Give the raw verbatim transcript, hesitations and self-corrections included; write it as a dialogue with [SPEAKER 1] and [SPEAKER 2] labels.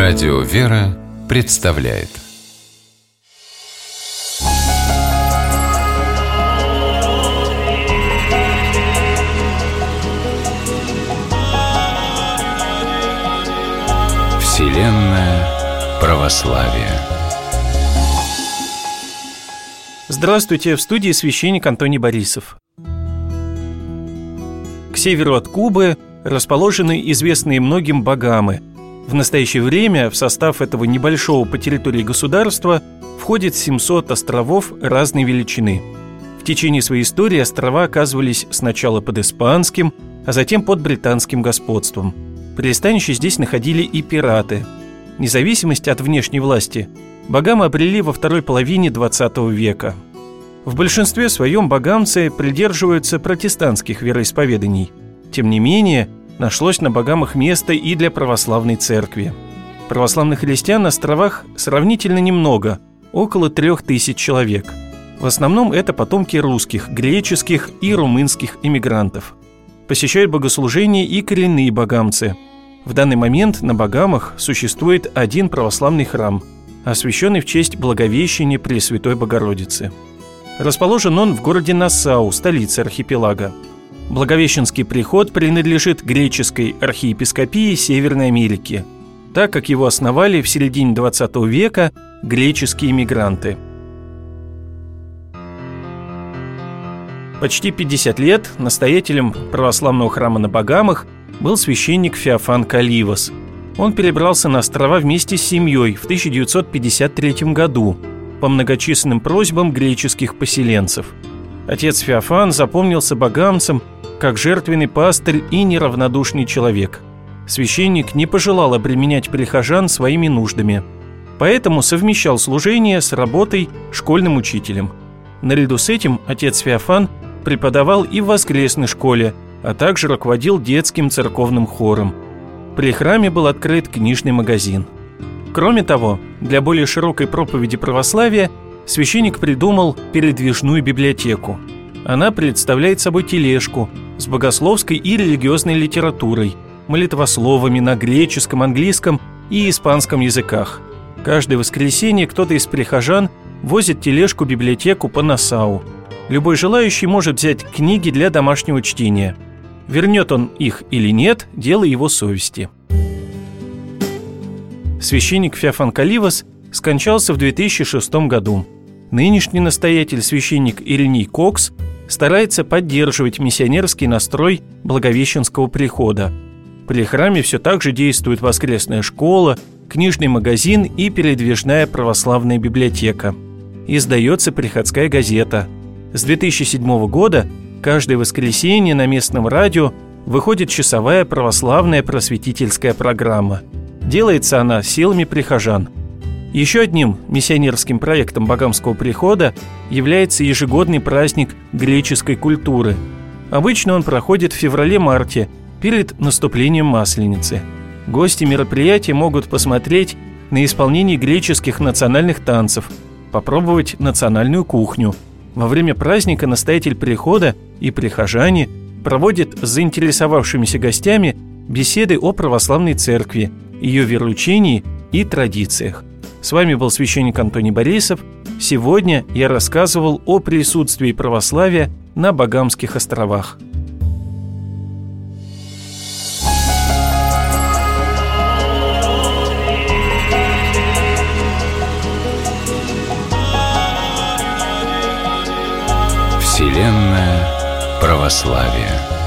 [SPEAKER 1] Радио «Вера» представляет Вселенная православия.
[SPEAKER 2] Здравствуйте, в студии священник Антоний Борисов. К северу от Кубы расположены известные многим Багамы. В настоящее время в состав этого небольшого по территории государства входит семьсот островов разной величины. В течение своей истории острова оказывались сначала под испанским, а затем под британским господством. Пристанище здесь находили и пираты. Независимость от внешней власти Багамы обрели во второй половине двадцатого века. В большинстве своем багамцы придерживаются протестантских вероисповеданий. Тем не менее, нашлось на Багамах место и для православной церкви. Православных христиан на островах сравнительно немного, около трех тысяч человек. В основном это потомки русских, греческих и румынских эмигрантов. Посещают богослужения и коренные багамцы. В данный момент на Багамах существует один православный храм, освященный в честь Благовещения Пресвятой Богородицы. Расположен он в городе Нассау, столице архипелага. Благовещенский приход принадлежит греческой архиепископии Северной Америки, так как его основали в середине двадцатого века греческие эмигранты. Почти пятьдесят лет настоятелем православного храма на Багамах был священник Феофан Каливас. Он перебрался на острова вместе с семьей в тысяча девятьсот пятьдесят третьем году по многочисленным просьбам греческих поселенцев. Отец Феофан запомнился багамцам как жертвенный пастырь и неравнодушный человек. Священник не пожелал обременять прихожан своими нуждами, поэтому совмещал служение с работой школьным учителем. Наряду с этим отец Феофан преподавал и в воскресной школе, а также руководил детским церковным хором. При храме был открыт книжный магазин. Кроме того, для более широкой проповеди православия священник придумал передвижную библиотеку. Она представляет собой тележку с богословской и религиозной литературой, молитвословами на греческом, английском и испанском языках. Каждое воскресенье кто-то из прихожан возит тележку-библиотеку по Нассау. Любой желающий может взять книги для домашнего чтения. Вернет он их или нет – дело его совести. Священник Феофан Каливас скончался в две тысячи шестом году. Нынешний настоятель, священник Ириней Кокс, старается поддерживать миссионерский настрой Благовещенского прихода. При храме все так же действует воскресная школа, книжный магазин и передвижная православная библиотека. Издается приходская газета. С две тысячи седьмого года каждое воскресенье на местном радио выходит часовая православная просветительская программа. Делается она силами прихожан. Еще одним миссионерским проектом Багамского прихода является ежегодный праздник греческой культуры. Обычно он проходит в феврале-марте, перед наступлением Масленицы. Гости мероприятия могут посмотреть на исполнение греческих национальных танцев, попробовать национальную кухню. Во время праздника настоятель прихода и прихожане проводят с заинтересовавшимися гостями беседы о православной церкви, ее вероучении и традициях. С вами был священник Антоний Борисов. Сегодня я рассказывал о присутствии православия на Багамских островах.
[SPEAKER 1] Вселенная православия.